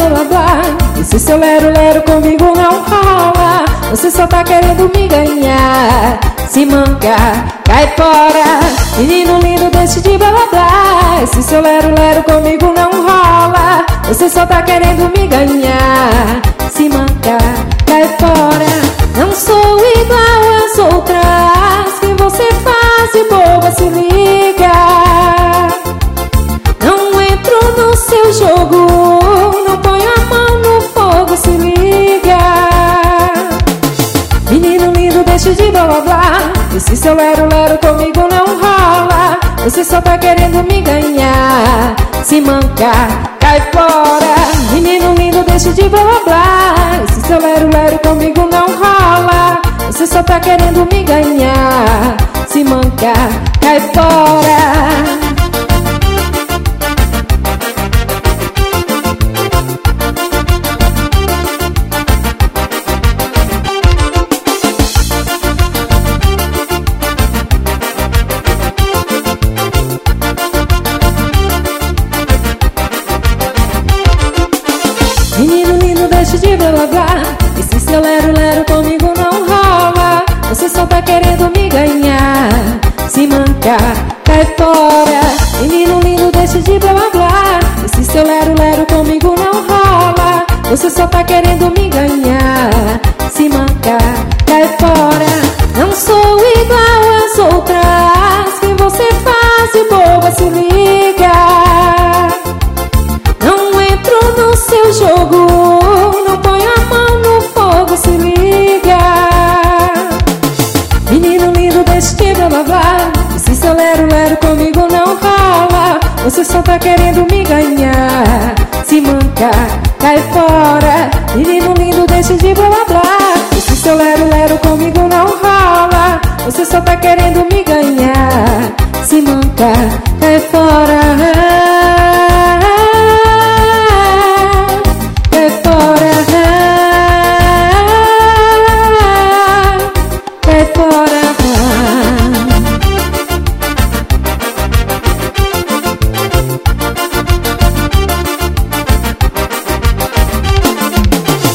blá blá blá. Esse seu lero-lero comigo não rola. Você só tá querendo me ganhar. Se manca, cai fora. Menino lindo, deixe de blá blá blá. Esse seu lero-lero comigo não rola. Você só tá querendo me ganhar. Se manca, cai fora. Não sou igual às outras que você faz de boba, se liga. Não entro no seu jogo, não ponho a mão no fogo, se liga. Menino lindo, deixe de blá blá blá. Esse seu lero-lero comigo não rola. Você só tá querendo me ganhar. Se manca, cai fora. Menino lindo, deixe de blá blá blá. Esse seu lero-lero comigo não rola. Você só tá querendo me ganhar. Se manca, cai fora. Menino lindo, deixe de blá blá blá. Esse seu lero-lero comigo não rola. Você só tá querendo me ganhar. Se manca, cai fora. Menino lindo, deixe de blá blá blá. Esse seu lero-lero comigo não rola. Você só tá querendo me ganhar. Se manca, cai fora. Não sou igual às outras que você faz de boba, se liga. Não entro no seu jogo, não ponho a mão no fogo, se liga. Menino lindo, deixe de blá blá blá. Esse seu lero-lero comigo não rola. Você só tá querendo me ganhar. Se manca, cai fora. Menino lindo, deixe de blá blá blá. Esse seu lero-lero comigo não rola. Você só tá querendo me ganhar. Se manca, cai fora.